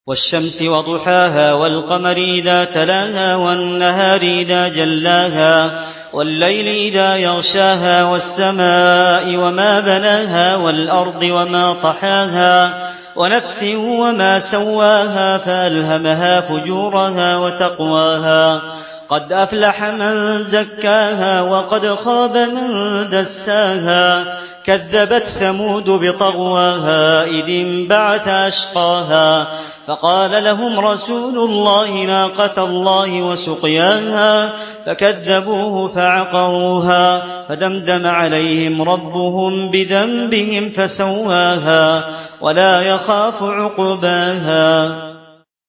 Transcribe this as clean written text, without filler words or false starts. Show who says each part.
Speaker 1: والشمس وضحاها والقمر إذا تلاها والنهار إذا جلاها والليل إذا يغشاها والسماء وما بناها والأرض وما طحاها ونفس وما سواها فألهمها فجورها وتقواها قد أفلح من زكاها وقد خاب من دساها كذبت ثمود بطغواها إذ انبعث أشقاها فقال لهم رسول الله ناقة الله وسقياها فكذبوه فعقروها فدمدم عليهم ربهم بذنبهم فسواها ولا يخاف عقباها